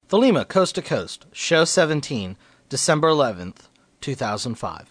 Thelema Coast to Coast, Show 17, December 11th, 2005.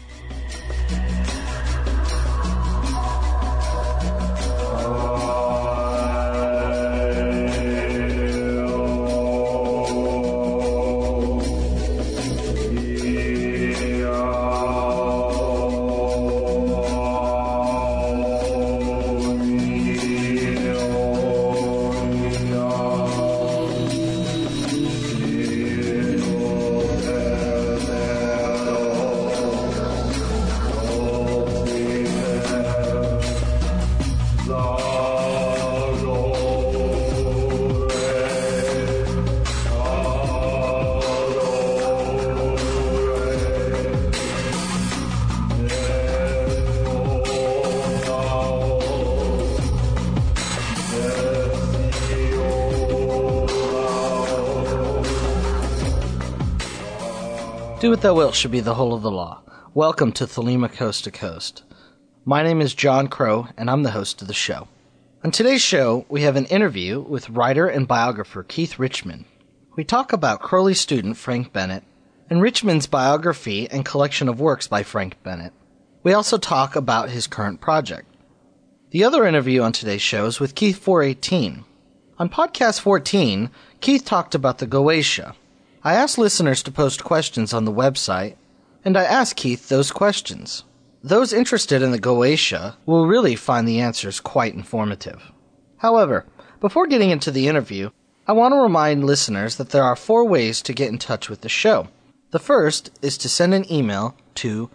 Do what thou wilt should be the whole of the law. Welcome to Thelema Coast to Coast. My name is John Crow, and I'm the host of the show. On today's show, we have an interview with writer and biographer Keith Richman. We talk about Crowley student Frank Bennett, and Richman's biography and collection of works by Frank Bennett. We also talk about his current project. The other interview on today's show is with Keith 418. On podcast 14, Keith talked about the Goetia. I asked listeners to post questions on the website, and I asked Keith those questions. Those interested in the Goetia will really find the answers quite informative. However, before getting into the interview, I want to remind listeners that there are 4 ways to get in touch with the show. The first is to send an email to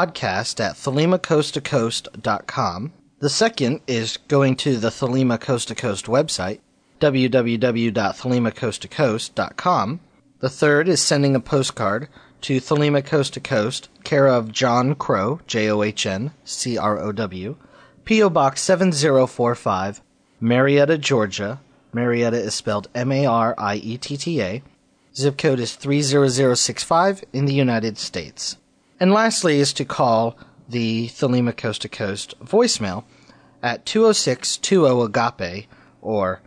podcast@thelemacoasttocoast.com. The second is going to the Thelema Coast to Coast website, www.thelemacoasttocoast.com. The third is sending a postcard to Thelema Coast to Coast, care of John Crow, John, P.O. Box 7045, Marietta, Georgia. Marietta is spelled Marietta. Zip code is 30065 in the United States. And lastly is to call the Thelema Coast to Coast voicemail at 206-20-AGAPE or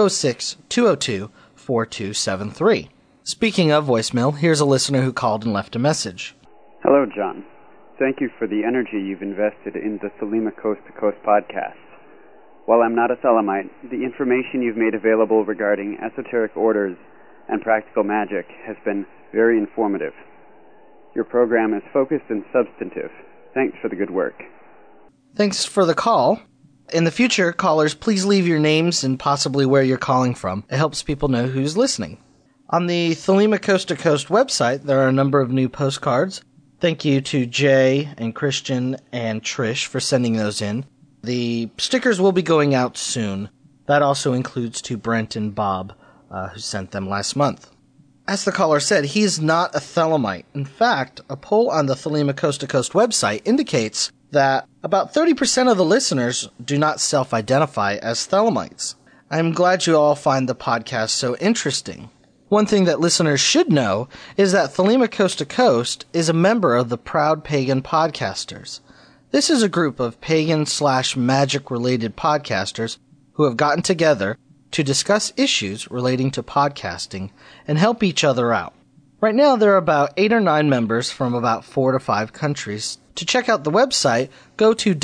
206-202-4273. Speaking of voicemail, here's a listener who called and left a message. Hello, John. Thank you for the energy you've invested in the Thelema Coast to Coast podcast. While I'm not a Thelemite, the information you've made available regarding esoteric orders and practical magic has been very informative. Your program is focused and substantive. Thanks for the good work. Thanks for the call. In the future, callers, please leave your names and possibly where you're calling from. It helps people know who's listening. On the Thelema Coast to Coast website, there are a number of new postcards. Thank you to Jay and Christian and Trish for sending those in. The stickers will be going out soon. That also includes to Brent and Bob, who sent them last month. As the caller said, he is not a Thelemite. In fact, a poll on the Thelema Coast to Coast website indicates that about 30% of the listeners do not self-identify as Thelemites. I'm glad you all find the podcast so interesting. One thing that listeners should know is that Thelema Coast to Coast is a member of the Proud Pagan Podcasters. This is a group of pagan/magic-related podcasters who have gotten together to discuss issues relating to podcasting and help each other out. Right now, there are about 8 or 9 members from about 4 to 5 countries. To check out the website, go to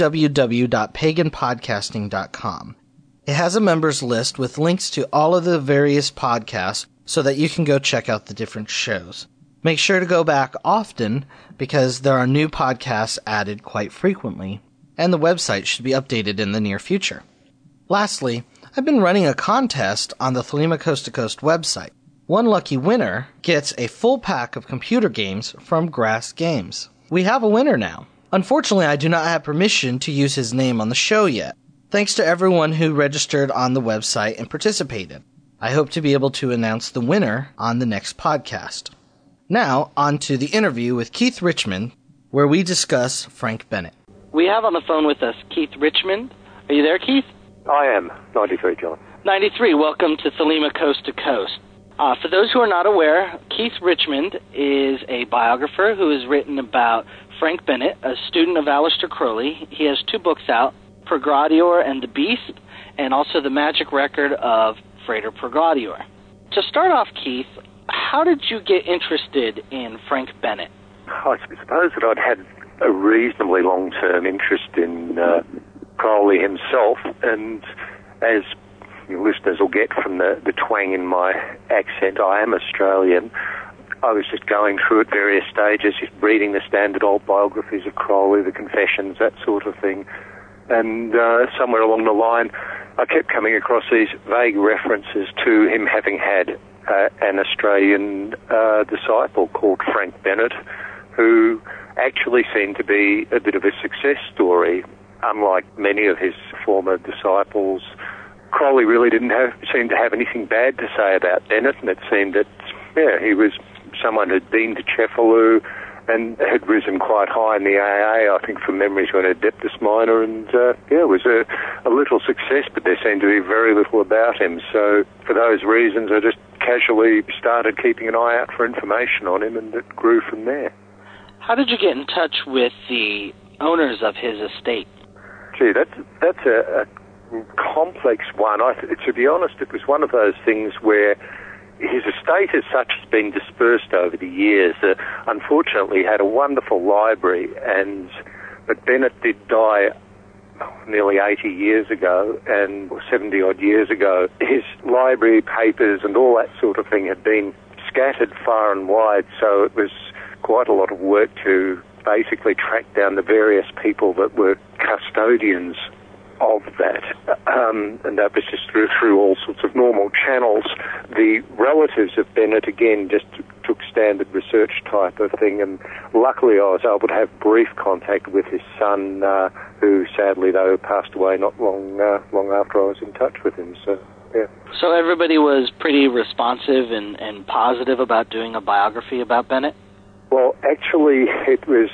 www.paganpodcasting.com. It has a members list with links to all of the various podcasts so that you can go check out the different shows. Make sure to go back often because there are new podcasts added quite frequently, and the website should be updated in the near future. Lastly, I've been running a contest on the Thelema Coast to Coast website. One lucky winner gets a full pack of computer games from Grass Games. We have a winner now. Unfortunately, I do not have permission to use his name on the show yet. Thanks to everyone who registered on the website and participated. I hope to be able to announce the winner on the next podcast. Now, on to the interview with Keith Richman, where we discuss Frank Bennett. We have on the phone with us Keith Richman. Are you there, Keith? I am. 93, John. 93, welcome to Thelema Coast to Coast. For those who are not aware, Keith Richman is a biographer who has written about Frank Bennett, a student of Aleister Crowley. He has 2 books out, Purgadior and the Beast, and also The Magic Record of Frater Purgadior. To start off, Keith, how did you get interested in Frank Bennett? I suppose that I'd had a reasonably long-term interest in Crowley himself, and as your listeners will get from the twang in my accent, I am Australian. I was just going through at various stages, just reading the standard old biographies of Crowley, the Confessions, that sort of thing. And somewhere along the line, I kept coming across these vague references to him having had an Australian disciple called Frank Bennett, who actually seemed to be a bit of a success story. Unlike many of his former disciples, Crowley really didn't seem to have anything bad to say about Bennett, and it seemed that, he was someone who'd been to Cefalù and had risen quite high in the AA, I think from memory, to an Adeptus Minor, and was a little success, but there seemed to be very little about him. So for those reasons, I just casually started keeping an eye out for information on him, and it grew from there. How did you get in touch with the owners of his estate? Gee, that's a complex one. To be honest, it was one of those things where his estate as such has been dispersed over the years. Unfortunately, he had a wonderful library, but Bennett did die nearly 80 years ago, or 70-odd years ago. His library papers and all that sort of thing had been scattered far and wide, so it was quite a lot of work to basically track down the various people that were custodians of that, and that was just through all sorts of normal channels. The relatives of Bennett, again, just took standard research type of thing, and luckily I was able to have brief contact with his son, who sadly, though, passed away not long after I was in touch with him, so, yeah. So everybody was pretty responsive and positive about doing a biography about Bennett? Well, actually, it was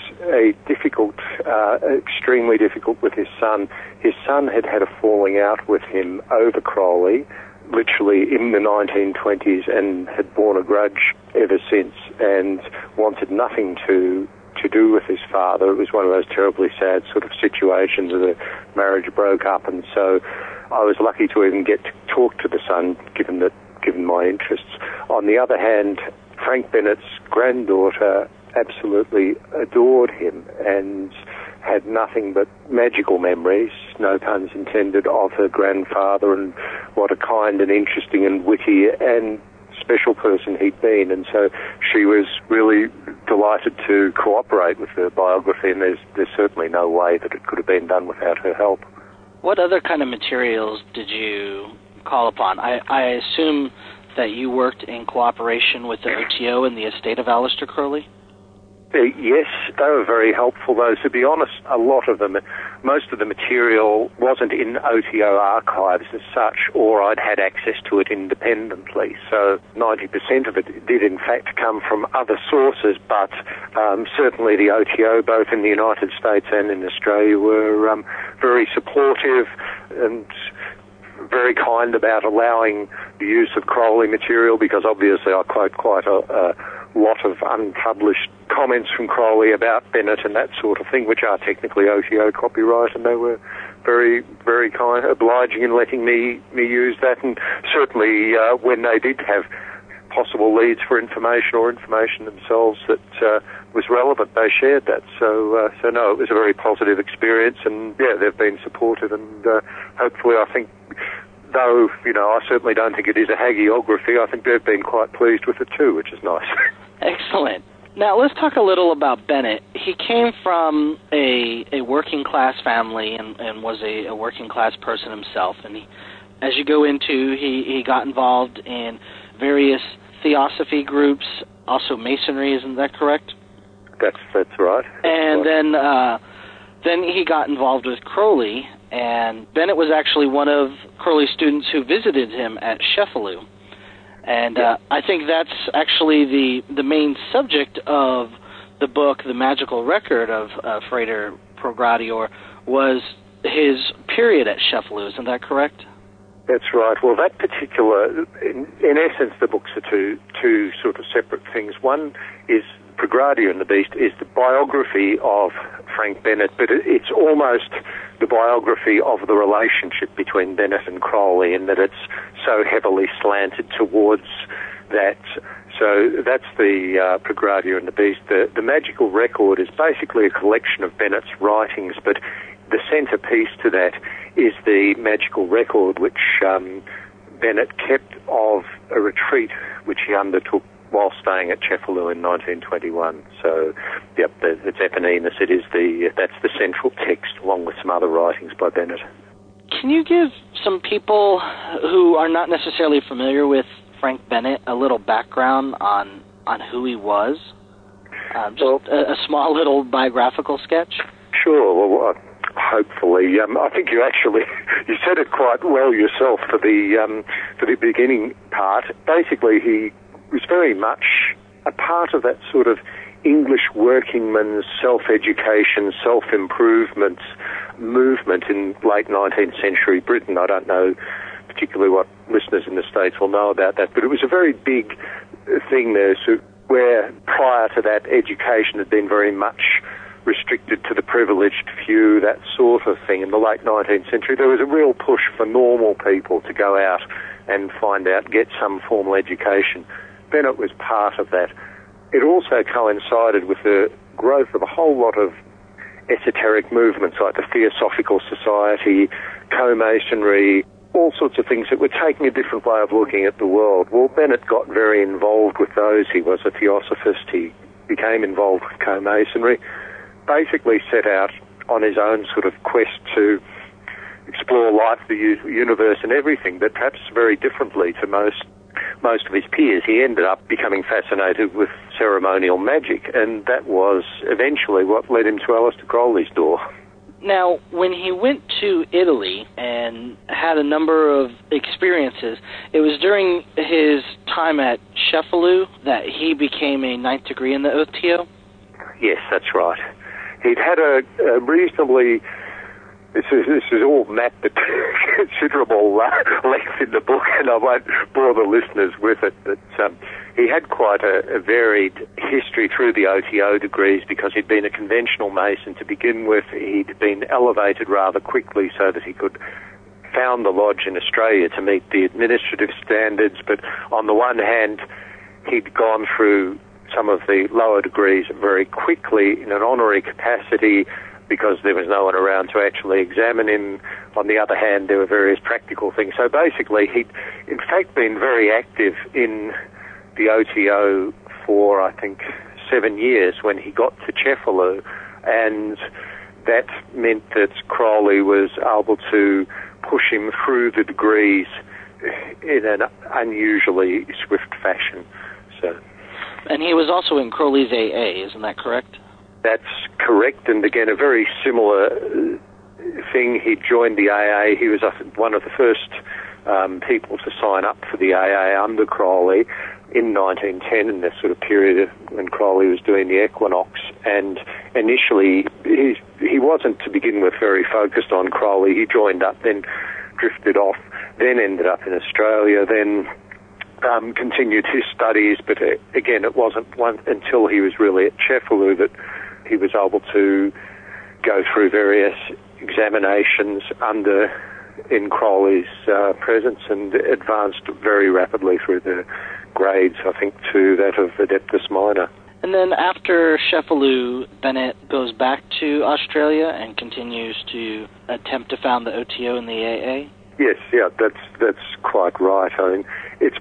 extremely difficult with his son. His son had a falling out with him over Crowley, literally in the 1920s, and had borne a grudge ever since, and wanted nothing to do with his father. It was one of those terribly sad sort of situations where the marriage broke up, and so I was lucky to even get to talk to the son, given my interests. On the other hand, Frank Bennett's granddaughter absolutely adored him and had nothing but magical memories, no puns intended, of her grandfather and what a kind and interesting and witty and special person he'd been. And so she was really delighted to cooperate with her biography, and there's certainly no way that it could have been done without her help. What other kind of materials did you call upon? I assume that you worked in cooperation with the OTO and the estate of Aleister Crowley? Yes, they were very helpful, though. To be honest, a lot of them, most of the material wasn't in OTO archives as such, or I'd had access to it independently. So 90% of it did, in fact, come from other sources, but certainly the OTO, both in the United States and in Australia, were very supportive and very kind about allowing the use of Crowley material, because obviously I quote quite a lot of unpublished comments from Crowley about Bennett and that sort of thing, which are technically OTO copyright, and they were very, very kind, obliging in letting me use that. And certainly when they did have possible leads for information or information themselves that was relevant, they shared that. So no, it was a very positive experience, and yeah, they've been supportive, and hopefully, I think, though, I certainly don't think it is a hagiography, I think they've been quite pleased with it too, which is nice. Excellent. Now, let's talk a little about Bennett. He came from a working class family and was a working class person himself. And as you go into, he got involved in various theosophy groups, also Masonry, isn't that correct? That's right. And then he got involved with Crowley, and Bennett was actually one of Crowley's students who visited him at Cefalù. And I think that's actually the main subject of the book, The Magical Record of Frater Progradior, was his period at Cefalù. Isn't that correct? That's right. Well, that particular, in essence, the books are two sort of separate things. One is Progradier and the Beast is the biography of Frank Bennett, but it's almost the biography of the relationship between Bennett and Crowley, in that it's so heavily slanted towards that. So that's the Progradier and the Beast. The Magical Record is basically a collection of Bennett's writings, but the centrepiece to that is the Magical Record, which Bennett kept of a retreat which he undertook while staying at Cefalù in 1921. So, yep, it's Eponenus. That's the central text, along with some other writings by Bennett. Can you give some people who are not necessarily familiar with Frank Bennett a little background on who he was? A small little biographical sketch? Sure. Well, hopefully. I think you said it quite well yourself for the beginning part. Basically, he was very much a part of that sort of English workingman's self-education, self-improvement movement in late 19th century Britain. I don't know particularly what listeners in the States will know about that, but it was a very big thing there, so where prior to that education had been very much restricted to the privileged few, that sort of thing. In the late 19th century, there was a real push for normal people to go out and get some formal education. Bennett was part of that. It also coincided with the growth of a whole lot of esoteric movements like the Theosophical Society, co-masonry, all sorts of things that were taking a different way of looking at the world. Well, Bennett got very involved with those. He was a theosophist. He became involved with co-masonry, basically set out on his own sort of quest to explore life, the universe and everything, but perhaps very differently to most of his peers. He ended up becoming fascinated with ceremonial magic, and that was eventually what led him to Aleister Crowley's door. Now, when he went to Italy and had a number of experiences, it was during his time at Cefalù that he became a 9th degree in the OTO? Yes, that's right. He'd had a reasonably... This is all mapped at considerable length in the book, and I won't bore the listeners with it, but he had quite a varied history through the OTO degrees because he'd been a conventional Mason to begin with. He'd been elevated rather quickly so that he could found the lodge in Australia to meet the administrative standards, but on the one hand, he'd gone through some of the lower degrees very quickly in an honorary capacity, because there was no one around to actually examine him. On the other hand, there were various practical things. So basically, he'd in fact been very active in the OTO for, I think, 7 years when he got to Cefalù, and that meant that Crowley was able to push him through the degrees in an unusually swift fashion. And he was also in Crowley's AA, isn't that correct? That's correct, and again, a very similar thing. He joined the AA. He was one of the first people to sign up for the AA under Crowley in 1910, in this sort of period when Crowley was doing the Equinox. And initially, he wasn't, to begin with, very focused on Crowley. He joined up, then drifted off, then ended up in Australia, then continued his studies, but again, it wasn't until he was really at Cefalù that he was able to go through various examinations in Crowley's presence and advanced very rapidly through the grades, I think, to that of Adeptus Minor. And then after Cefalù, Bennett goes back to Australia and continues to attempt to found the OTO and the AA? Yes, yeah, that's quite right. I mean,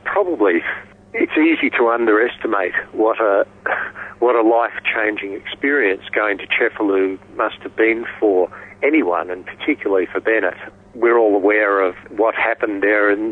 it's easy to underestimate what a life-changing experience going to Cefalù must have been for anyone, and particularly for Bennett. We're all aware of what happened there, and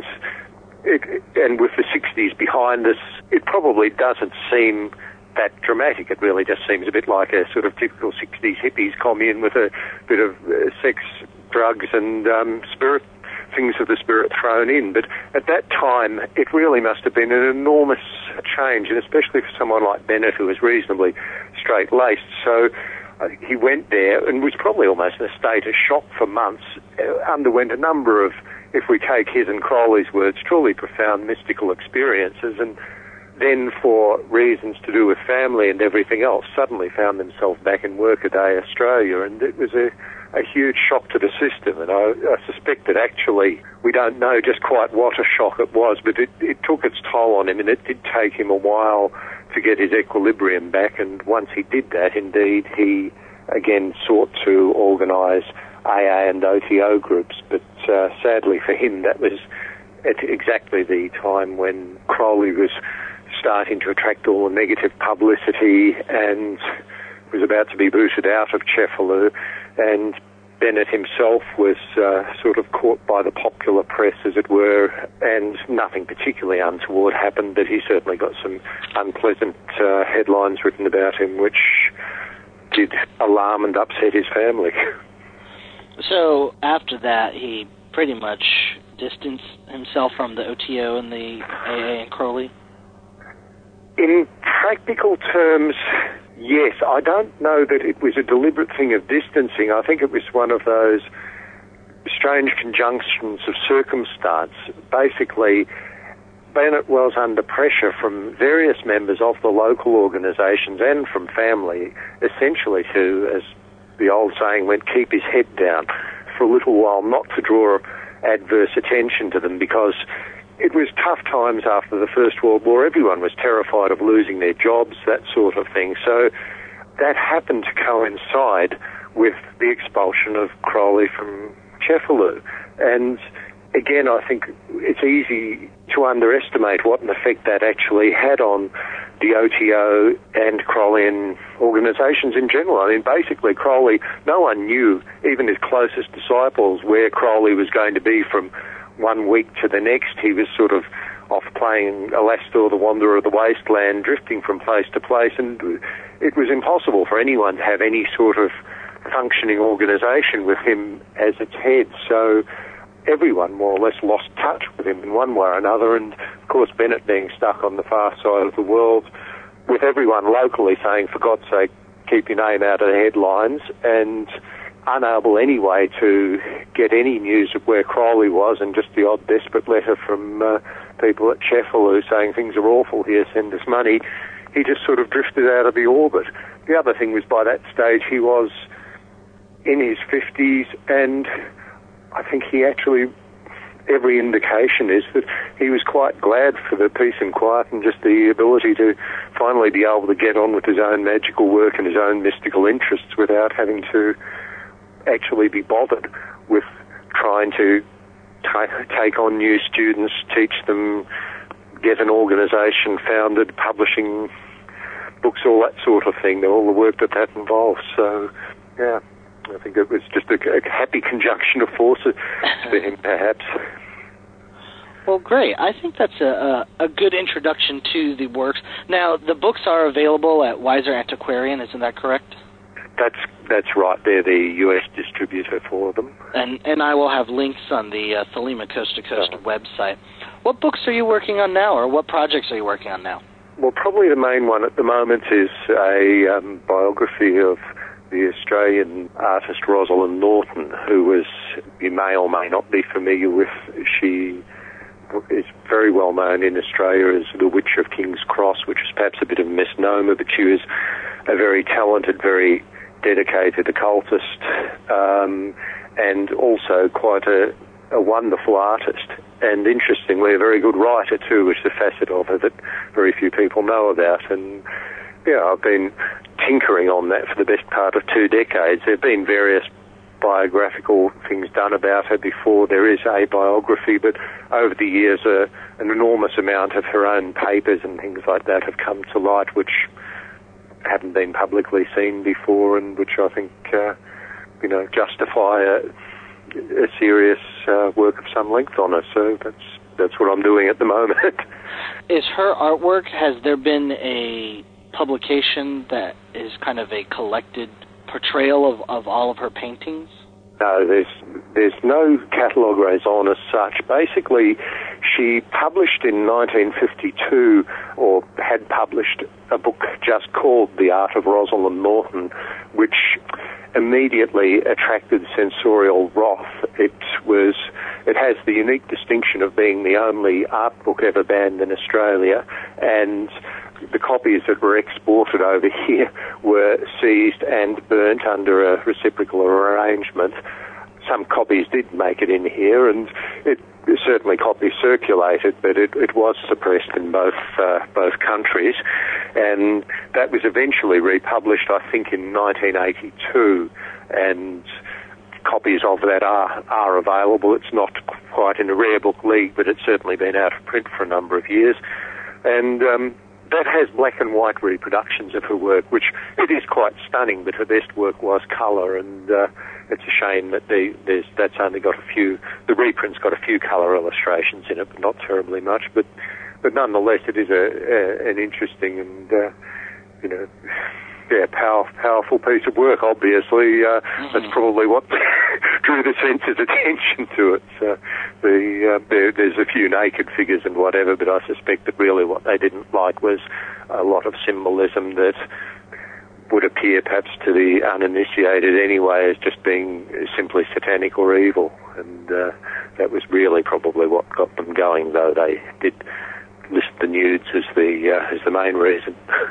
with the 60s behind us, it probably doesn't seem that dramatic. It really just seems a bit like a sort of typical 60s hippies commune with a bit of sex, drugs, and things of the spirit thrown in. But at that time, it really must have been an enormous change, and especially for someone like Bennett, who was reasonably straight-laced. So he went there and was probably almost in a state of shock for months, underwent a number of, if we take his and Crowley's words, truly profound mystical experiences, and then for reasons to do with family and everything else, suddenly found themselves back in Workaday Australia, and it was a huge shock to the system. And I suspect that actually we don't know just quite what a shock it was, but it took its toll on him, and it did take him a while to get his equilibrium back. And once he did that, indeed, he again sought to organise AA and OTO groups, but sadly for him, that was at exactly the time when Crowley was starting to attract all the negative publicity and was about to be booted out of Cefalù, and Bennett himself was sort of caught by the popular press, as it were, and nothing particularly untoward happened, but he certainly got some unpleasant headlines written about him, which did alarm and upset his family. So after that, he pretty much distanced himself from the OTO and the AA and Crowley? In practical terms, yes. I don't know that it was a deliberate thing of distancing. I think it was one of those strange conjunctions of circumstance. Basically, Bennett was under pressure from various members of the local organisations and from family, essentially to, as the old saying went, keep his head down for a little while, not to draw adverse attention to them, because it was tough times after the First World War. Everyone was terrified of losing their jobs, that sort of thing. So that happened to coincide with the expulsion of Crowley from Cefalù. And again, I think it's easy to underestimate what an effect that actually had on the OTO and Crowleyan organisations in general. I mean, basically, Crowley, no one knew, even his closest disciples, where Crowley was going to be from one week to the next. He was sort of off playing Alastor, the Wanderer of the Wasteland, drifting from place to place, and it was impossible for anyone to have any sort of functioning organisation with him as its head. So everyone more or less lost touch with him in one way or another, and of course Bennett being stuck on the far side of the world with everyone locally saying, for God's sake, keep your name out of the headlines, and unable anyway to get any news of where Crowley was, and just the odd desperate letter from people at Cefalù saying things are awful here, send us money. He just sort of drifted out of the orbit. The other thing was, by that stage he was in his 50s, and I think he actually, every indication is that he was quite glad for the peace and quiet and just the ability to finally be able to get on with his own magical work and his own mystical interests without having to actually be bothered with trying to take on new students, teach them, get an organisation founded, publishing books, all that sort of thing, all the work that involves. So, yeah, I think it was just a happy conjunction of forces for him, perhaps. Well, great. I think that's a good introduction to the works. Now, the books are available at Weiser Antiquarian, isn't that correct? That's right. They're the US distributor for them. And I will have links on the Thelema Coast to Coast website. What books are you working on now, or what projects are you working on now? Well, probably the main one at the moment is a biography of the Australian artist Rosalind Norton, who was, you may or may not be familiar with. She is very well known in Australia as the Witch of King's Cross, which is perhaps a bit of a misnomer, but she was a very talented, very dedicated occultist, and also quite a wonderful artist, and interestingly a very good writer too, which is a facet of her that very few people know about. And yeah, I've been tinkering on that for the best part of 2 decades. There have been various biographical things done about her before there is a biography, but over the years an enormous amount of her own papers and things like that have come to light, which hadn't been publicly seen before, and which I think justify a serious work of some length on her. So that's what I'm doing at the moment. Is her artwork, has there been a publication that is kind of a collected portrayal of all of her paintings? No, there's no catalogue raison as such. Basically, she published in 1952, or had published, a book just called The Art of Rosalind Norton, which immediately attracted censorial wrath. It has the unique distinction of being the only art book ever banned in Australia, and the copies that were exported over here were seized and burnt under a reciprocal arrangement. Some copies did make it in here, and certainly copies circulated, but it was suppressed in both countries, and that was eventually republished, I think, in 1982, and copies of that are available. It's not quite in a rare book league, but it's certainly been out of print for a number of years, and that has black and white reproductions of her work, which it is quite stunning, but her best work was colour, and it's a shame that that's only got the reprint's got a few colour illustrations in it, but not terribly much, but nonetheless it is an interesting and, powerful piece of work, obviously. That's probably what drew the censor's attention to it. So there's a few naked figures and whatever, but I suspect that really what they didn't like was a lot of symbolism that would appear perhaps to the uninitiated anyway as just being simply satanic or evil. And that was really probably what got them going, though they did list the nudes as the main reason.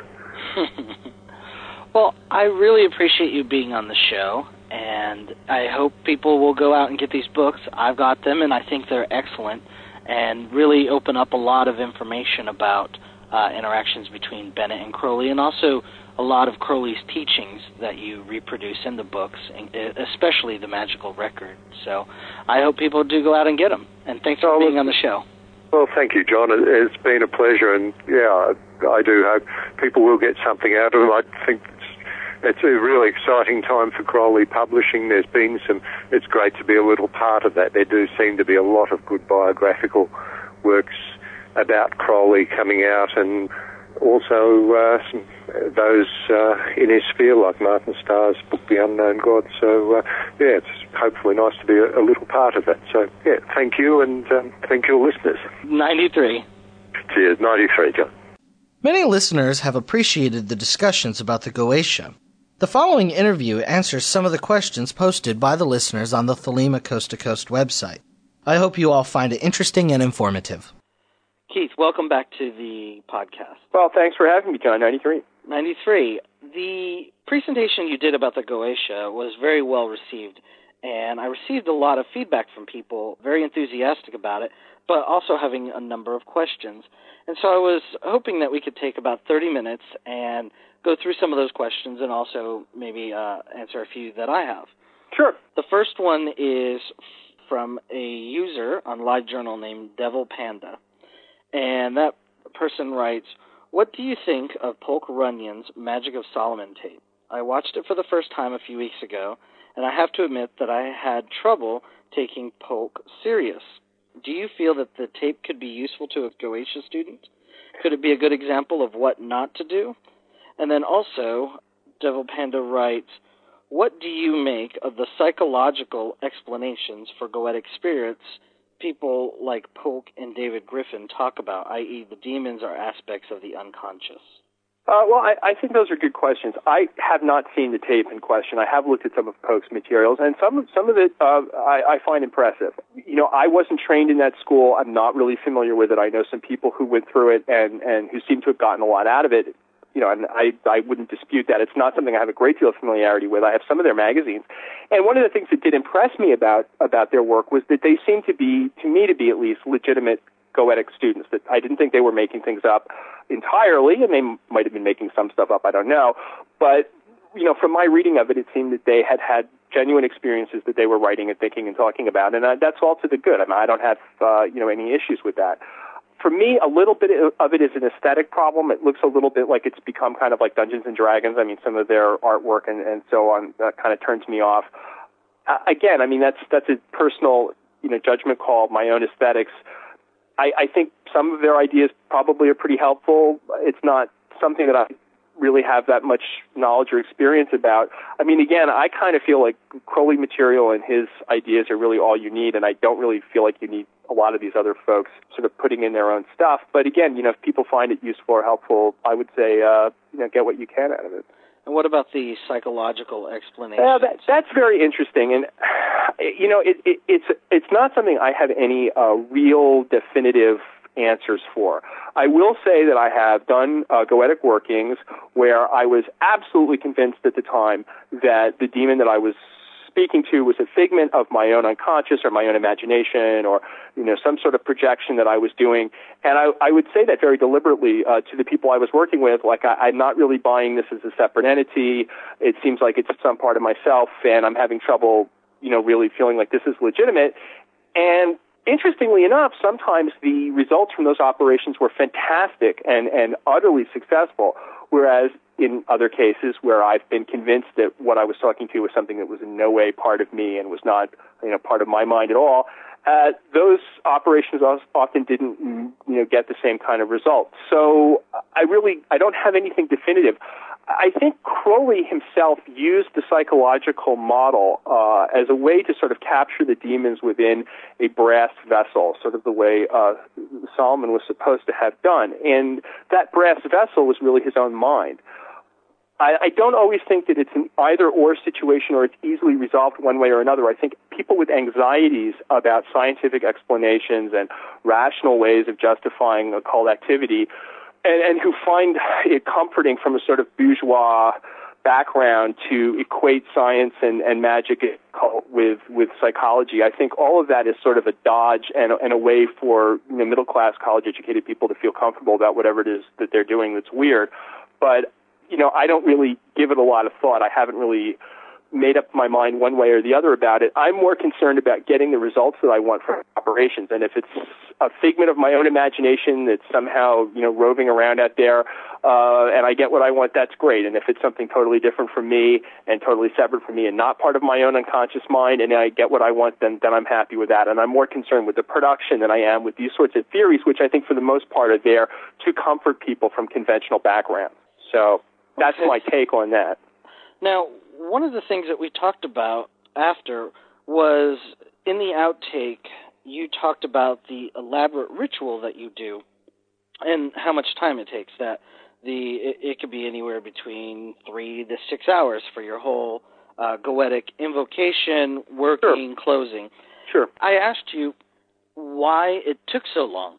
Well, I really appreciate you being on the show, and I hope people will go out and get these books. I've got them, and I think they're excellent and really open up a lot of information about interactions between Bennett and Crowley, and also a lot of Crowley's teachings that you reproduce in the books, especially the magical record. So I hope people do go out and get them, and thanks for being on the show. Well, thank you, John. It's been a pleasure, and I do hope people will get something out of them. I think it's a really exciting time for Crowley Publishing. It's great to be a little part of that. There do seem to be a lot of good biographical works about Crowley coming out, and also those in his sphere, like Martin Starr's book, The Unknown God. So, it's hopefully nice to be a little part of that. So, thank you, and thank your listeners. 93. Cheers, 93, John. Many listeners have appreciated the discussions about the Goetia. The following interview answers some of the questions posted by the listeners on the Thelema Coast to Coast website. I hope you all find it interesting and informative. Keith, welcome back to the podcast. Well, thanks for having me, John. 93. 93. The presentation you did about the Goetia was very well received, and I received a lot of feedback from people, very enthusiastic about it, but also having a number of questions. And so I was hoping that we could take about 30 minutes and go through some of those questions and also maybe answer a few that I have. Sure. The first one is from a user on LiveJournal named Devil Panda. And that person writes, "What do you think of Polk Runyon's Magic of Solomon tape? I watched it for the first time a few weeks ago, and I have to admit that I had trouble taking Polk serious. Do you feel that the tape could be useful to a Goetia student? Could it be a good example of what not to do?" And then also, Devil Panda writes, "What do you make of the psychological explanations for Goetic spirits people like Polk and David Griffin talk about, i.e. the demons are aspects of the unconscious?" Well, I think those are good questions. I have not seen the tape in question. I have looked at some of Polk's materials, and some of it I find impressive. I wasn't trained in that school. I'm not really familiar with it. I know some people who went through it and who seem to have gotten a lot out of it. And I wouldn't dispute that. It's not something I have a great deal of familiarity with. I have some of their magazines. And one of the things that did impress me about their work was that they seemed to be, to me at least, legitimate Goetic students. That I didn't think they were making things up entirely, and they might have been making some stuff up, I don't know. But, from my reading of it, it seemed that they had had genuine experiences that they were writing and thinking and talking about. And that's all to the good. I mean, I don't have, any issues with that. For me, a little bit of it is an aesthetic problem. It looks a little bit like it's become kind of like Dungeons and Dragons. I mean, some of their artwork and so on kind of turns me off. Again, I mean, that's a personal, judgment call, my own aesthetics. I think some of their ideas probably are pretty helpful. It's not something that I really have that much knowledge or experience about. I mean, again, I kind of feel like Crowley material and his ideas are really all you need, and I don't really feel like you need a lot of these other folks sort of putting in their own stuff. But again, if people find it useful or helpful, I would say, get what you can out of it. And what about the psychological explanation? That's very interesting, and it's not something I have any real definitive answers for. I will say that I have done goetic workings where I was absolutely convinced at the time that the demon that I was speaking to was a figment of my own unconscious or my own imagination or, some sort of projection that I was doing. And I would say that very deliberately to the people I was working with, like I'm not really buying this as a separate entity. It seems like it's some part of myself, and I'm having trouble, really feeling like this is legitimate. And interestingly enough, sometimes the results from those operations were fantastic and utterly successful, whereas in other cases where I've been convinced that what I was talking to was something that was in no way part of me and was not, part of my mind at all, those operations often didn't, get the same kind of result. So I don't have anything definitive. I think Crowley himself used the psychological model as a way to sort of capture the demons within a brass vessel, sort of the way Solomon was supposed to have done. And that brass vessel was really his own mind. I don't always think that it's an either-or situation or it's easily resolved one way or another. I think people with anxieties about scientific explanations and rational ways of justifying occult activity and who find it comforting from a sort of bourgeois background to equate science and magic with psychology. I think all of that is sort of a dodge and a way for middle-class, college-educated people to feel comfortable about whatever it is that they're doing that's weird. But I don't really give it a lot of thought. I haven't really made up my mind one way or the other about it. I'm more concerned about getting the results that I want from operations. And if it's a figment of my own imagination that's somehow, roving around out there, and I get what I want, that's great. And if it's something totally different from me and totally separate from me and not part of my own unconscious mind, and I get what I want, then I'm happy with that. And I'm more concerned with the production than I am with these sorts of theories, which I think for the most part are there to comfort people from conventional backgrounds. So that's my take on that. Now, one of the things that we talked about after was in the outtake, you talked about the elaborate ritual that you do and how much time it takes. That it could be anywhere between 3 to 6 hours for your whole goetic invocation, working, Sure. Closing. Sure. I asked you why it took so long.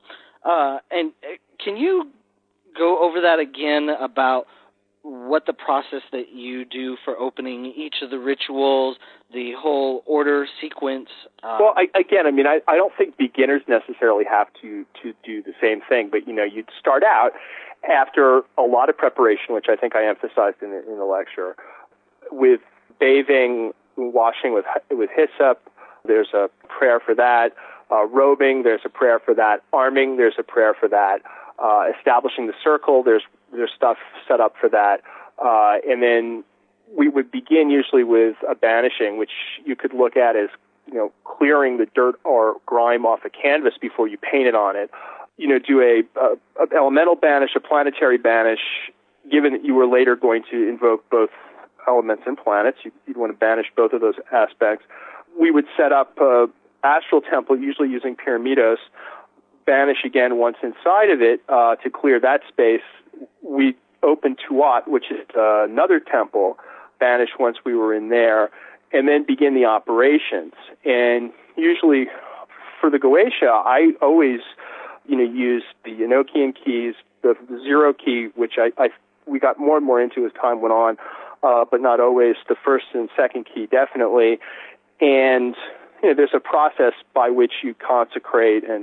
And can you go over that again about what the process that you do for opening each of the rituals, the whole order sequence? Well, I don't think beginners necessarily have to do the same thing, but you'd start out after a lot of preparation, which I think I emphasized in the lecture, with bathing, washing with hyssop. There's a prayer for that. Robing, there's a prayer for that. Arming, there's a prayer for that. Establishing the circle, there's stuff set up for that. And then we would begin usually with a banishing, which you could look at as, clearing the dirt or grime off a canvas before you paint it on it. Do a elemental banish, a planetary banish, given that you were later going to invoke both elements and planets. You'd want to banish both of those aspects. We would set up astral temple, usually using pyramidos, banish again once inside of it to clear that space. We open Tuat, which is another temple, banish once we were in there, and then begin the operations. And usually for the Goetia, I always, use the Enochian keys, the zero key, which we got more and more into as time went on, but not always. The first and second key, definitely. And there's a process by which you consecrate and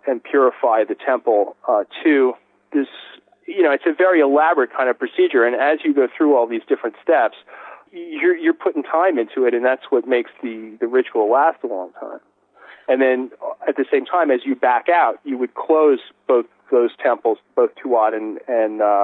purify the temple to this. It's a very elaborate kind of procedure, and as you go through all these different steps, you're putting time into it, and that's what makes the ritual last a long time. And then at the same time, as you back out, you would close both those temples, both Tuat and the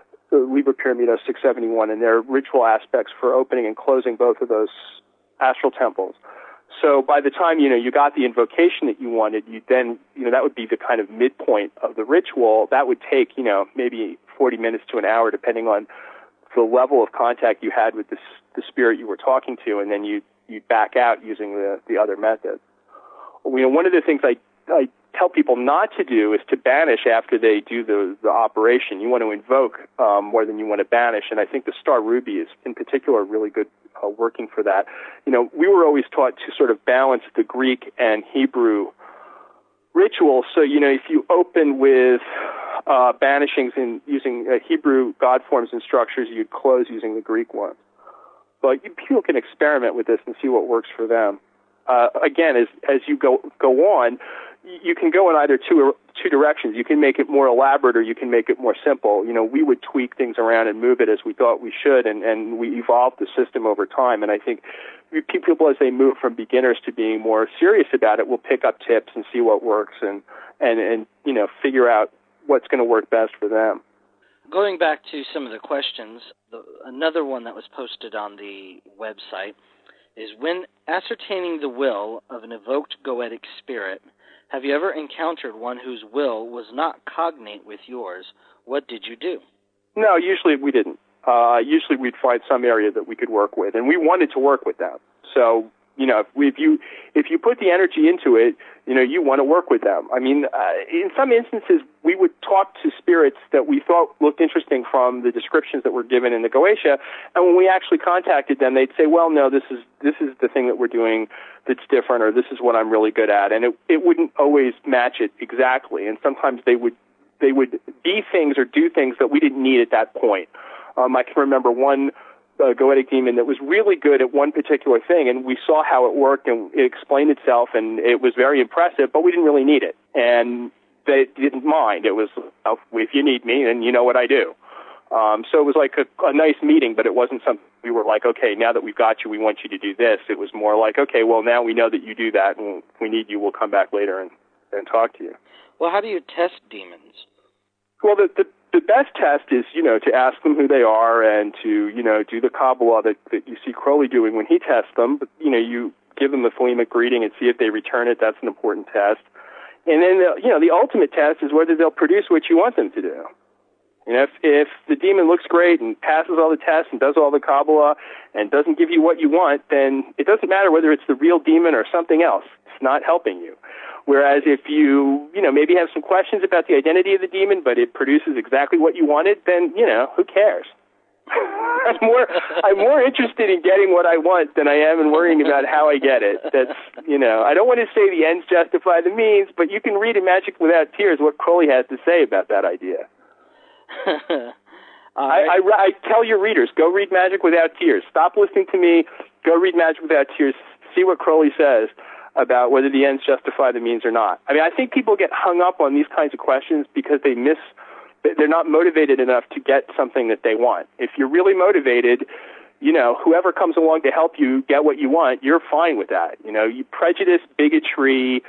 Liber Pyramidos 671, and their ritual aspects for opening and closing both of those astral temples. So by the time, you got the invocation that you wanted, you then, that would be the kind of midpoint of the ritual. That would take, maybe 40 minutes to an hour, depending on the level of contact you had with the spirit you were talking to, and then you'd back out using the other methods. One of the things I tell people not to do is to banish after they do the operation. You want to invoke more than you want to banish, and I think the Star Ruby is, in particular, really good working for that. We were always taught to sort of balance the Greek and Hebrew rituals. So, if you open with banishings in using Hebrew God forms and structures, you'd close using the Greek ones. But people can experiment with this and see what works for them. Again, as you go on, you can go in either two directions. You can make it more elaborate, or you can make it more simple. We would tweak things around and move it as we thought we should, and we evolved the system over time. And I think people, as they move from beginners to being more serious about it, will pick up tips and see what works, and figure out what's going to work best for them. Going back to some of the questions, another one that was posted on the website is, when ascertaining the will of an evoked goetic spirit, have you ever encountered one whose will was not cognate with yours? What did you do? No, usually we didn't. Usually we'd find some area that we could work with, and we wanted to work with them. So, if you put the energy into it, you want to work with them. I mean, in some instances, we would talk to spirits that we thought looked interesting from the descriptions that were given in the Goetia, and when we actually contacted them, they'd say, well, no, this is the thing that we're doing that's different, or this is what I'm really good at, and it wouldn't always match it exactly, and sometimes they would be things or do things that we didn't need at that point. I can remember one goetic demon that was really good at one particular thing, and we saw how it worked, and it explained itself, and it was very impressive, but we didn't really need it. And they didn't mind. It was, if you need me, then you know what I do. So it was like a nice meeting, but it wasn't something we were like, okay, now that we've got you, we want you to do this. It was more like, okay, well, now we know that you do that, and if we need you, we'll come back later and talk to you. Well, how do you test demons? Well, the best test is, to ask them who they are and to, do the Kabbalah that you see Crowley doing when he tests them. But, you give them the Thelemic greeting and see if they return it. That's an important test. And then, the ultimate test is whether they'll produce what you want them to do. If the demon looks great and passes all the tests and does all the Kabbalah and doesn't give you what you want, then it doesn't matter whether it's the real demon or something else. It's not helping you. Whereas if you, maybe have some questions about the identity of the demon, but it produces exactly what you wanted, then, who cares? I'm more interested in getting what I want than I am in worrying about how I get it. That's, I don't want to say the ends justify the means, but you can read in Magic Without Tears what Crowley has to say about that idea. I tell your readers, go read Magic Without Tears. Stop listening to me. Go read Magic Without Tears. See what Crowley says about whether the ends justify the means or not. I mean, I think people get hung up on these kinds of questions because they're not motivated enough to get something that they want. If you're really motivated, whoever comes along to help you get what you want, you're fine with that. You prejudice, bigotry,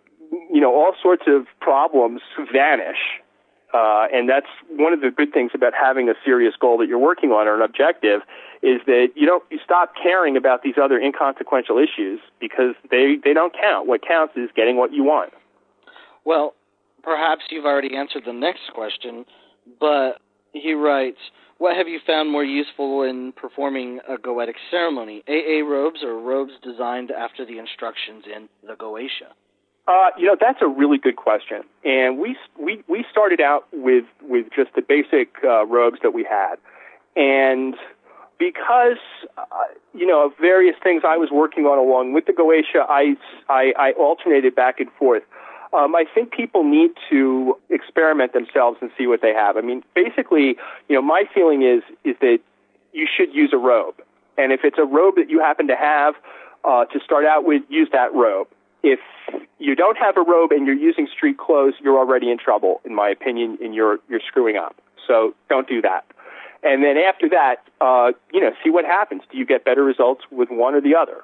all sorts of problems vanish. And that's one of the good things about having a serious goal that you're working on or an objective, is that you stop caring about these other inconsequential issues because they don't count. What counts is getting what you want. Well, perhaps you've already answered the next question, but he writes, what have you found more useful in performing a goetic ceremony, AA robes or robes designed after the instructions in the Goetia? That's a really good question. And we started out with just the basic robes that we had. And because, of various things I was working on along with the Goetia, I alternated back and forth. I think people need to experiment themselves and see what they have. I mean, basically, my feeling is that you should use a robe. And if it's a robe that you happen to have to start out with, use that robe. If you don't have a robe and you're using street clothes, you're already in trouble, in my opinion, and you're screwing up. So don't do that. And then after that, see what happens. Do you get better results with one or the other?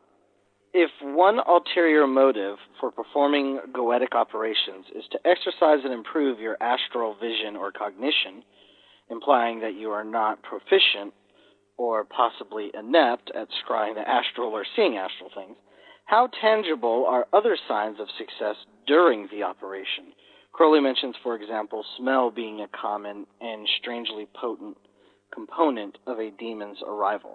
If one ulterior motive for performing goetic operations is to exercise and improve your astral vision or cognition, implying that you are not proficient or possibly inept at scrying the astral or seeing astral things, how tangible are other signs of success during the operation? Crowley mentions, for example, smell being a common and strangely potent component of a demon's arrival.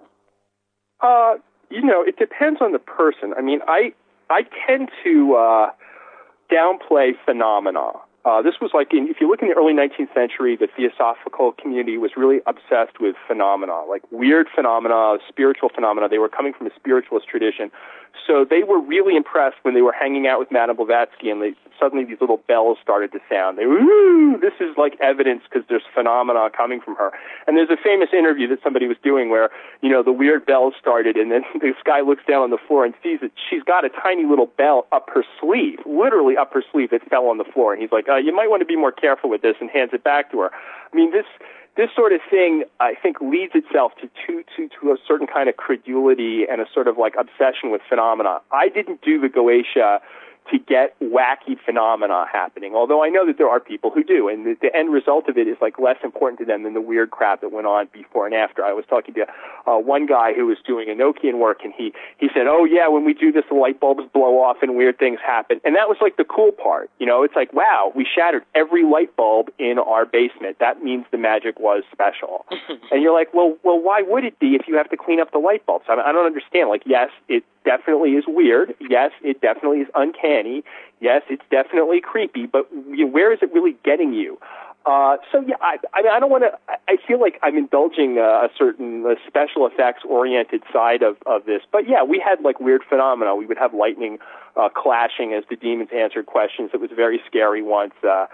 It depends on the person. I mean, I tend to downplay phenomena. This was like, if you look in the early 19th century, the Theosophical community was really obsessed with phenomena, like weird phenomena, spiritual phenomena. They were coming from a spiritualist tradition. So they were really impressed when they were hanging out with Madame Blavatsky, and suddenly these little bells started to sound. They were, ooh, this is like evidence because there's phenomena coming from her. And there's a famous interview that somebody was doing where, the weird bells started, and then this guy looks down on the floor and sees that she's got a tiny little bell up her sleeve, literally up her sleeve, that fell on the floor. And he's like, you might want to be more careful with this, and hands it back to her. I mean, this sort of thing, I think, leads itself to a certain kind of credulity and a sort of like obsession with phenomena. I didn't do the Goetia to get wacky phenomena happening, although I know that there are people who do, and the end result of it is like less important to them than the weird crap that went on before and after. I was talking to one guy who was doing Enochian work, and he said, oh yeah, when we do this, the light bulbs blow off and weird things happen. And that was like the cool part. It's like, wow, we shattered every light bulb in our basement. That means the magic was special. And you're like, well, why would it be if you have to clean up the light bulbs? I don't understand. Like, yes, it definitely is weird. Yes, it definitely is uncanny. Yes, it's definitely creepy. But where is it really getting you? So yeah, I don't want to. I feel like I'm indulging a certain special effects oriented side of this. But yeah, we had like weird phenomena. We would have lightning clashing as the demons answered questions. It was very scary once.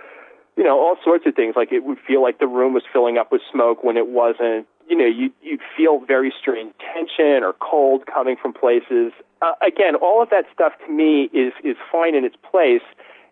All sorts of things. Like it would feel like the room was filling up with smoke when it wasn't. You'd feel very strange tension or cold coming from places. Again, all of that stuff to me is fine in its place,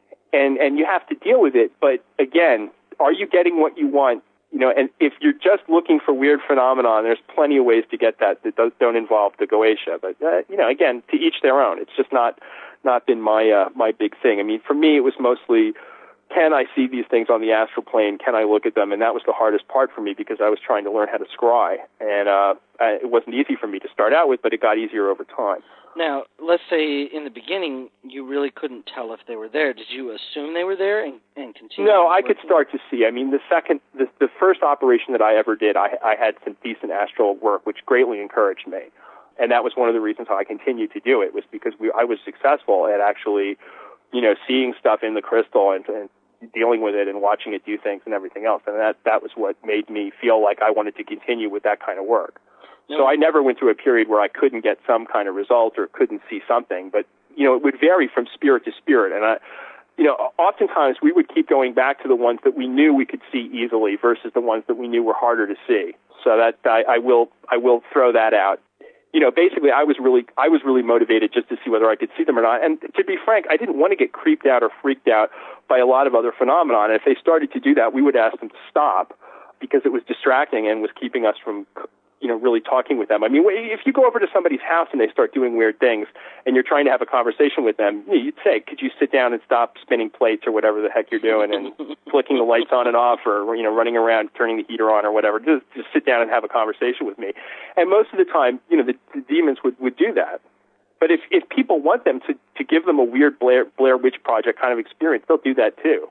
and you have to deal with it. But again, are you getting what you want? And if you're just looking for weird phenomena, there's plenty of ways to get that don't involve the Goetia. But again, to each their own. It's just not been my big thing. I mean, for me, it was mostly, can I see these things on the astral plane? Can I look at them? And that was the hardest part for me because I was trying to learn how to scry. And it wasn't easy for me to start out with, but it got easier over time. Now, let's say in the beginning you really couldn't tell if they were there. Did you assume they were there and continue? No, I could start to see. I mean, the first operation that I ever did, I had some decent astral work, which greatly encouraged me. And that was one of the reasons why I continued to do it, was because I was successful at actually, seeing stuff in the crystal and dealing with it and watching it do things and everything else. And that was what made me feel like I wanted to continue with that kind of work. No. So I never went through a period where I couldn't get some kind of result or couldn't see something. But, it would vary from spirit to spirit. And oftentimes we would keep going back to the ones that we knew we could see easily versus the ones that we knew were harder to see. So that I will throw that out. Basically I was really motivated just to see whether I could see them or not. And to be frank, I didn't want to get creeped out or freaked out by a lot of other phenomena. And if they started to do that, we would ask them to stop because it was distracting and was keeping us from, really talking with them. I mean, if you go over to somebody's house and they start doing weird things and you're trying to have a conversation with them, you'd say, could you sit down and stop spinning plates or whatever the heck you're doing and flicking the lights on and off or, running around, turning the heater on or whatever. Just sit down and have a conversation with me. And most of the time, the demons would do that. But if people want them to give them a weird Blair Witch Project kind of experience, they'll do that too.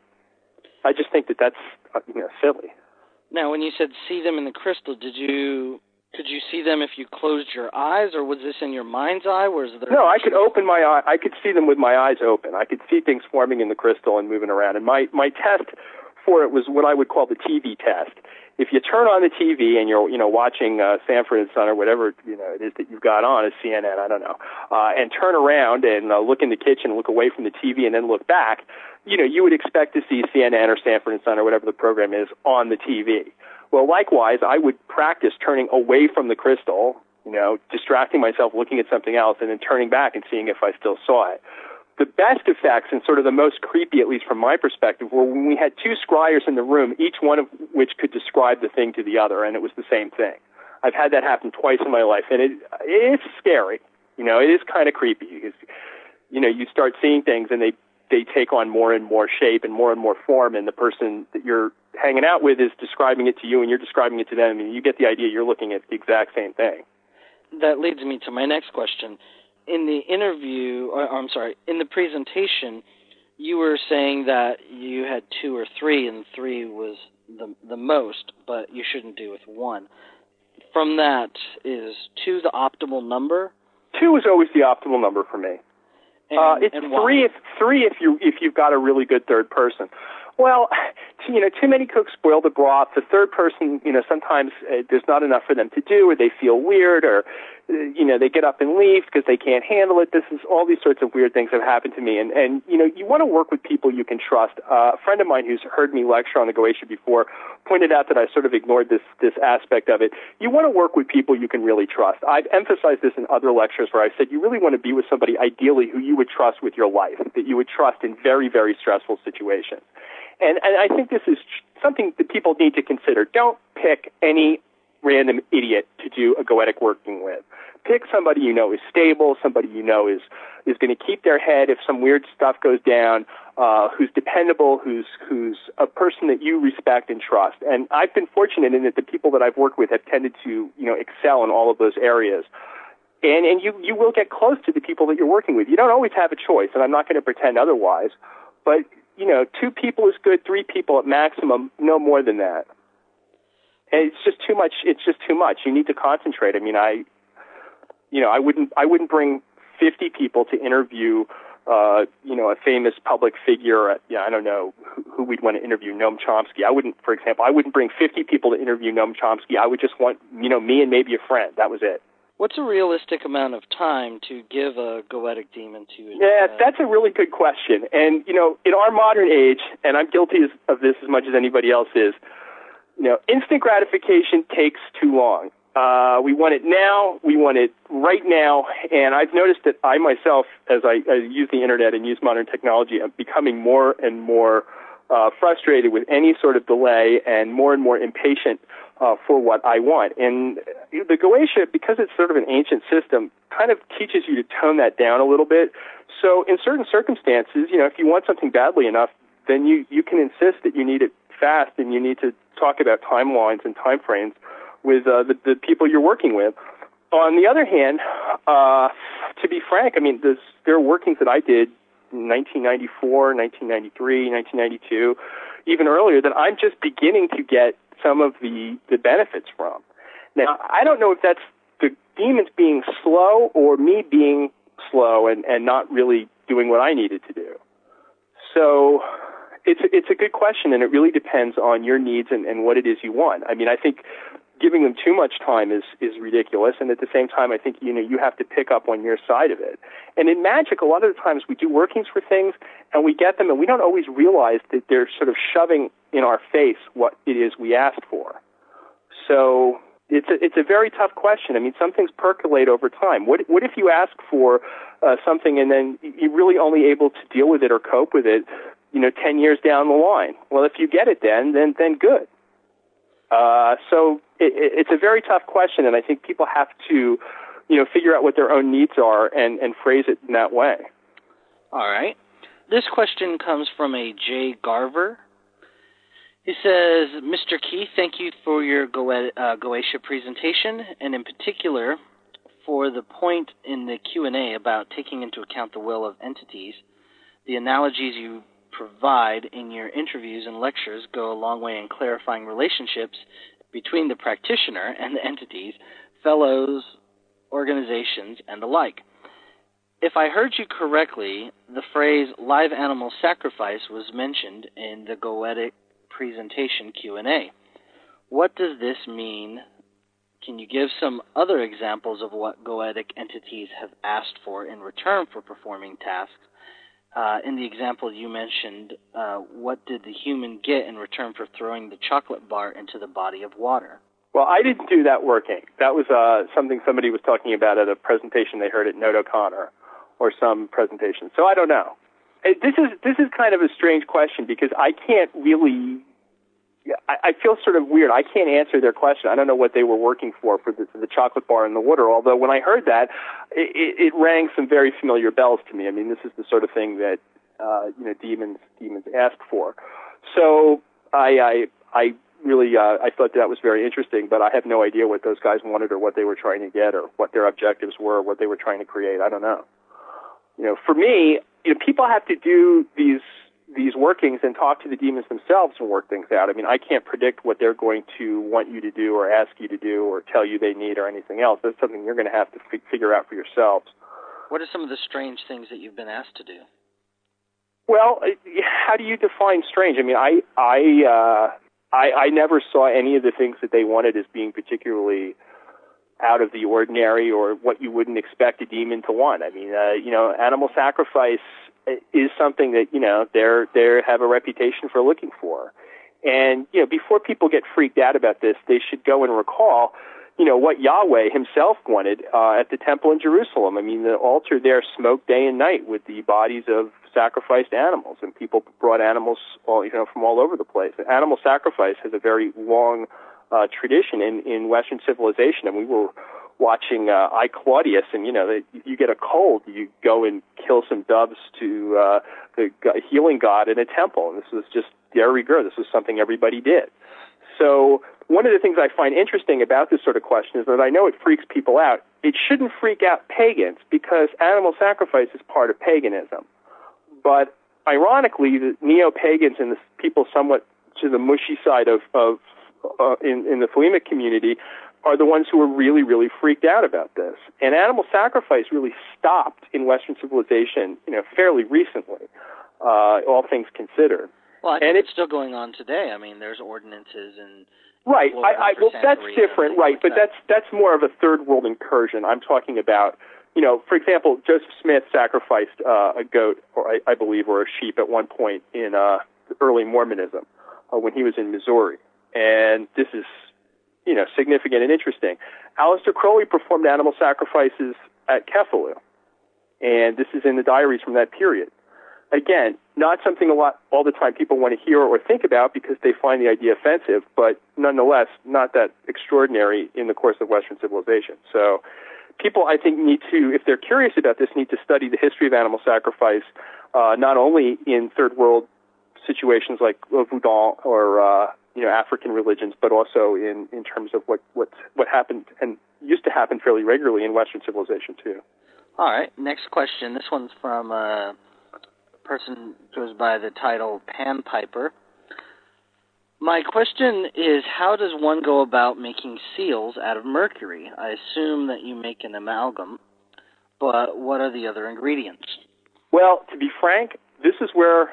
I just think that's silly. Now, when you said see them in the crystal, could you see them if you closed your eyes, or was this in your mind's eye? No, I could open my eye. I could see them with my eyes open. I could see things forming in the crystal and moving around. And my test for it was what I would call the TV test. If you turn on the TV and you're watching Sanford and Son or whatever it is that you've got on, as CNN, I don't know, and turn around and look in the kitchen, look away from the TV, and then look back, you would expect to see CNN or Sanford and Son or whatever the program is on the TV. Well, likewise, I would practice turning away from the crystal, distracting myself, looking at something else, and then turning back and seeing if I still saw it. The best effects, and sort of the most creepy, at least from my perspective, were when we had two scryers in the room, each one of which could describe the thing to the other, and it was the same thing. I've had that happen twice in my life, and it's scary. It is kind of creepy because, you start seeing things, and they take on more and more shape and more form, and the person that you're hanging out with is describing it to you, and you're describing it to them, and you get the idea you're looking at the exact same thing. That leads me to my next question. In the in the presentation, you were saying that you had 2 or 3, and 3 was the most, but you shouldn't do with 1. From that, is 2 the optimal number? 2 is always the optimal number for me. And, It's and why? three if you've got a really good third person. Well, too many cooks spoil the broth. The third person, sometimes there's not enough for them to do, or they feel weird, or they get up and leave because they can't handle it. All these sorts of weird things have happened to me, and you want to work with people you can trust. A friend of mine who's heard me lecture on the Goetia before pointed out that I sort of ignored this aspect of it. You want to work with people you can really trust. I've emphasized this in other lectures where I said you really want to be with somebody ideally who you would trust with your life, that you would trust in very, very stressful situations. And I think this is something that people need to consider. Don't pick any random idiot to do a goetic working with. Pick somebody you know is stable, somebody you know is going to keep their head if some weird stuff goes down, who's dependable, who's a person that you respect and trust. And I've been fortunate in that the people that I've worked with have tended to excel in all of those areas. And you will get close to the people that you're working with. You don't always have a choice, and I'm not going to pretend otherwise. But 2 people is good, 3 people at maximum, no more than that. And it's just too much. It's just too much. You need to concentrate. I mean, I wouldn't bring 50 people to interview, a famous public figure. I don't know who we'd want to interview, Noam Chomsky. For example, I wouldn't bring 50 people to interview Noam Chomsky. I would just want, me and maybe a friend. That was it. What's a realistic amount of time to give a goetic demon to? Yeah, that's a really good question. And, in our modern age, and I'm guilty of this as much as anybody else is, instant gratification takes too long. We want it now. We want it right now. And I've noticed that I myself, as I use the internet and use modern technology, I'm becoming more and more frustrated with any sort of delay and more impatient for what I want. And the Goetia, because it's sort of an ancient system, kind of teaches you to tone that down a little bit. So in certain circumstances, if you want something badly enough, then you can insist that you need it fast, and you need to talk about timelines and timeframes with the people you're working with. On the other hand, to be frank, I mean, there are workings that I did in 1994, 1993, 1992, even earlier, that I'm just beginning to get some of the benefits from. Now, I don't know if that's the demons being slow or me being slow and not really doing what I needed to do. So it's a good question, and it really depends on your needs and what it is you want. I mean, I think giving them too much time is ridiculous, and at the same time, I think you have to pick up on your side of it. And in magic, a lot of the times we do workings for things, and we get them, and we don't always realize that they're sort of shoving in our face what it is we asked for. So it's a very tough question. I mean, some things percolate over time. What if you ask for something and then you're really only able to deal with it or cope with it, 10 years down the line? Well, if you get it then good. So it's a very tough question, and I think people have to, figure out what their own needs are and phrase it in that way. All right. This question comes from a Jay Garver. He says, Mr. Keith, thank you for your Goetia presentation, and in particular for the point in the Q&A about taking into account the will of entities. The analogies you provide in your interviews and lectures go a long way in clarifying relationships between the practitioner and the entities, fellows, organizations, and the like. If I heard you correctly, the phrase live animal sacrifice was mentioned in the Goetic presentation Q&A. What does this mean? Can you give some other examples of what Goetic entities have asked for in return for performing tasks? In the example you mentioned, what did the human get in return for throwing the chocolate bar into the body of water? Well, I didn't do that working. That was something somebody was talking about at a presentation they heard at Note O'Connor or some presentation. So I don't know. This is kind of a strange question because I can't really. I feel sort of weird. I can't answer their question. I don't know what they were working for the chocolate bar in the water, although when I heard that, it rang some very familiar bells to me. I mean, this is the sort of thing that, demons ask for. So I really, I thought that was very interesting, but I have no idea what those guys wanted or what they were trying to get or what their objectives were or what they were trying to create. I don't know. For me, people have to do these workings and talk to the demons themselves and work things out. I mean, I can't predict what they're going to want you to do or ask you to do or tell you they need or anything else. That's something you're going to have to figure out for yourselves. What are some of the strange things that you've been asked to do? Well, how do you define strange? I mean, I never saw any of the things that they wanted as being particularly out of the ordinary or what you wouldn't expect a demon to want. I mean, animal sacrifice is something that, they have a reputation for looking for. And, before people get freaked out about this, they should go and recall, what Yahweh himself wanted at the temple in Jerusalem. I mean, the altar there smoked day and night with the bodies of sacrificed animals, and people brought animals from all over the place. Animal sacrifice has a very long tradition in Western civilization, and we were watching I, Claudius, and you get a cold, you go and kill some doves to the healing god in a temple, and this was just de rigueur. This was something everybody did. So one of the things I find interesting about this sort of question is that I know it freaks people out. It shouldn't freak out pagans because animal sacrifice is part of paganism. But ironically, the neo-pagans and the people somewhat to the mushy side of in the Thelemic community are the ones who are really, really freaked out about this. And animal sacrifice really stopped in Western civilization, fairly recently, all things considered. Well, I think it's still going on today. I mean, there's ordinances and right. Well, that's different, right? But that's more of a third world incursion. I'm talking about, for example, Joseph Smith sacrificed a goat, or I believe, or a sheep at one point in early Mormonism when he was in Missouri, and this is, significant and interesting. Aleister Crowley performed animal sacrifices at Kefaloon, and this is in the diaries from that period. Again, not something all the time people want to hear or think about because they find the idea offensive, but nonetheless, not that extraordinary in the course of Western civilization. So people, I think, need to, if they're curious about this, need to study the history of animal sacrifice, not only in third world situations like Voodoo or African religions, but also in terms of what happened and used to happen fairly regularly in Western civilization too. All right, next question. This one's from a person goes by the title Panpiper. My question is, how does one go about making seals out of mercury? I assume that you make an amalgam, but what are the other ingredients? Well, to be frank, this is where,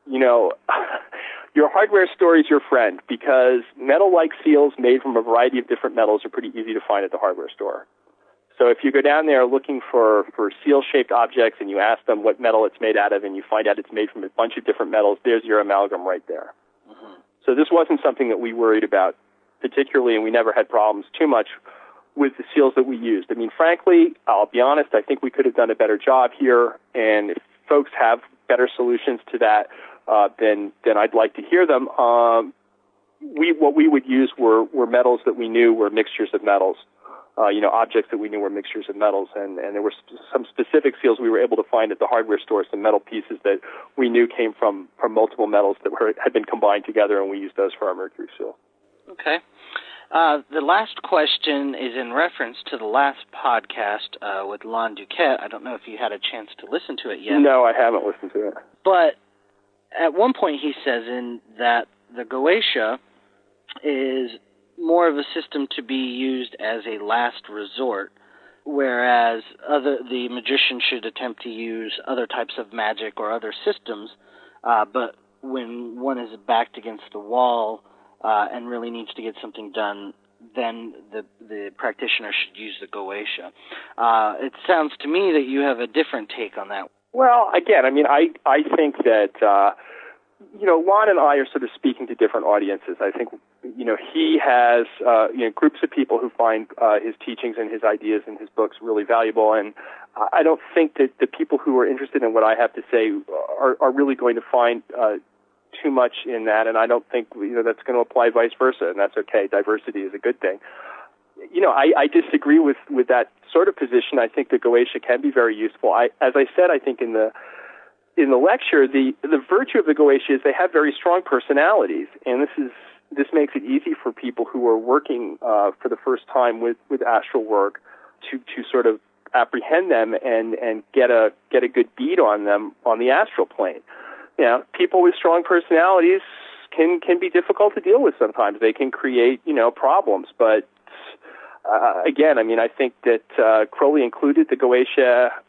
your hardware store is your friend, because metal-like seals made from a variety of different metals are pretty easy to find at the hardware store. So if you go down there looking for seal-shaped objects and you ask them what metal it's made out of and you find out it's made from a bunch of different metals, there's your amalgam right there. Mm-hmm. So this wasn't something that we worried about particularly, and we never had problems too much with the seals that we used. I mean, frankly, I'll be honest, I think we could have done a better job here, and if folks have better solutions to that, then I'd like to hear them. What we would use were metals that we knew were mixtures of metals. Objects that we knew were mixtures of metals, and there were some specific seals we were able to find at the hardware store, some metal pieces that we knew came from multiple metals that had been combined together, and we used those for our mercury seal. Okay. The last question is in reference to the last podcast with Lon Duquette. I don't know if you had a chance to listen to it yet. No, I haven't listened to it. But at one point he says in that the Goetia is more of a system to be used as a last resort, whereas the magician should attempt to use other types of magic or other systems, but when one is backed against the wall and really needs to get something done, then the practitioner should use the Goetia. It sounds to me that you have a different take on that. Well, again, I mean, I think that Lon and I are sort of speaking to different audiences. I think, he has, groups of people who find his teachings and his ideas and his books really valuable. And I don't think that the people who are interested in what I have to say are really going to find too much in that. And I don't think, that's going to apply vice versa. And that's okay. Diversity is a good thing. I disagree with that sort of position. I think the Goetia can be very useful. As I said, I think in the lecture, the virtue of the Goetia is they have very strong personalities, and this makes it easy for people who are working for the first time with astral work to sort of apprehend them and get a good bead on them on the astral plane. People with strong personalities can be difficult to deal with sometimes. They can create problems, but again, I mean, I think that Crowley included the Goetia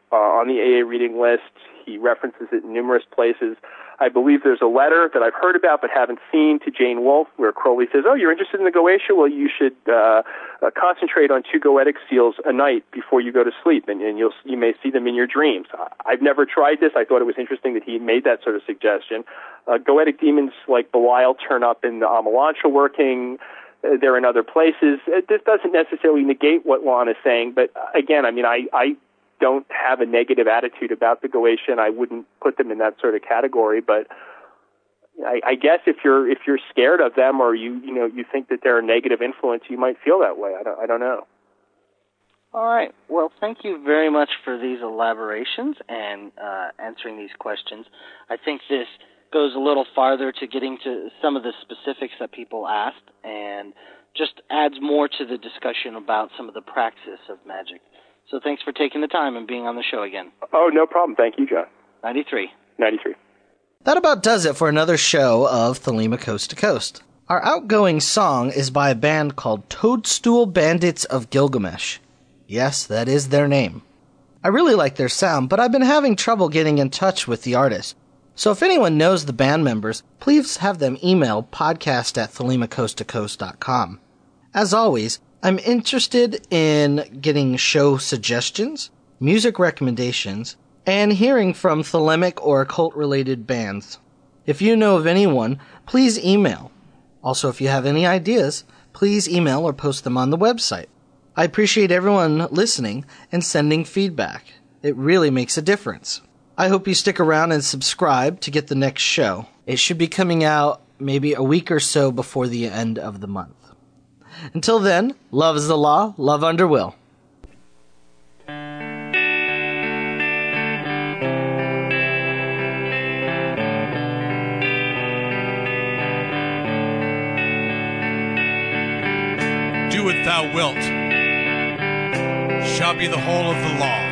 on the AA reading list. He references it in numerous places. I believe there's a letter that I've heard about but haven't seen to Jane Wolfe where Crowley says, "Oh, you're interested in the Goetia? Well, you should concentrate on 2 goetic seals a night before you go to sleep, and you may see them in your dreams." I've never tried this. I thought it was interesting that he made that sort of suggestion. Goetic demons like Belial turn up in the Amalantra working. They're in other places. This doesn't necessarily negate what Lon is saying, but again, I mean, I don't have a negative attitude about the Goetia, and I wouldn't put them in that sort of category. But I guess if you're scared of them, or you think that they're a negative influence, you might feel that way. I don't know. All right. Well, thank you very much for these elaborations and answering these questions. I think this goes a little farther to getting to some of the specifics that people asked, and just adds more to the discussion about some of the praxis of magic. So thanks for taking the time and being on the show again. Oh, no problem. Thank you, John. 93. That about does it for another show of Thelema Coast to Coast. Our outgoing song is by a band called Toadstool Bandits of Gilgamesh. Yes, that is their name. I really like their sound, but I've been having trouble getting in touch with the artist. So if anyone knows the band members, please have them email podcast@thelemacoasttocoast.com. As always, I'm interested in getting show suggestions, music recommendations, and hearing from Thelemic or occult-related bands. If you know of anyone, please email. Also, if you have any ideas, please email or post them on the website. I appreciate everyone listening and sending feedback. It really makes a difference. I hope you stick around and subscribe to get the next show. It should be coming out maybe a week or so before the end of the month. Until then, love is the law, love under will. Do what thou wilt, shall be the whole of the law.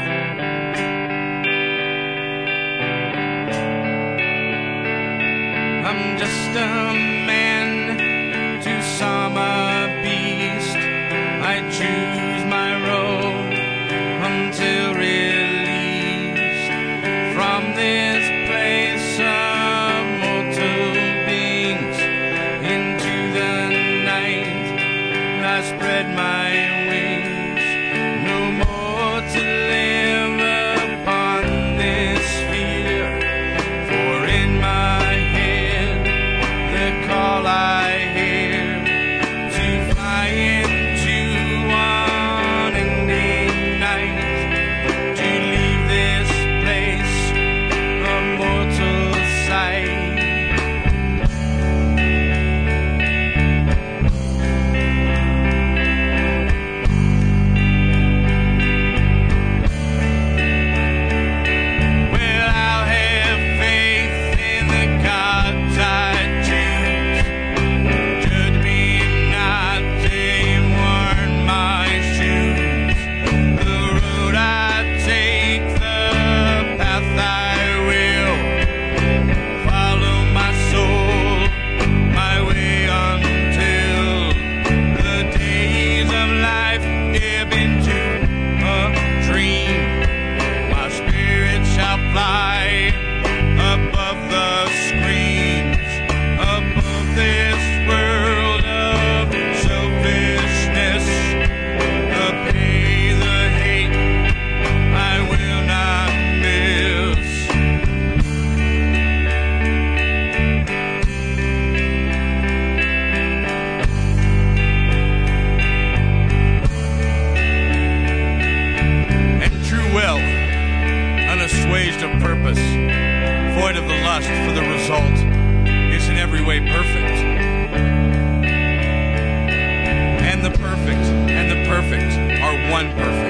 I'm just a man to some a beast. I choose my road until released from this place of mortal beings into the night. I spread my wings, no more to live upon this sphere. For in my head the call I hear to fly into unending night, to leave this place of mortal sight. Well, I'll have faith in the gods I choose. Judge me not, they weren't my shoes. The road I take, the path I will. Follow my soul, my way until the days of life ebb into a dream. My spirit shall fly above the screens, above this world of selfishness. The pay, the hate, I will not miss. And true will, unassuaged of purpose, void of the lust for the result, is in every way perfect. And the perfect are one perfect.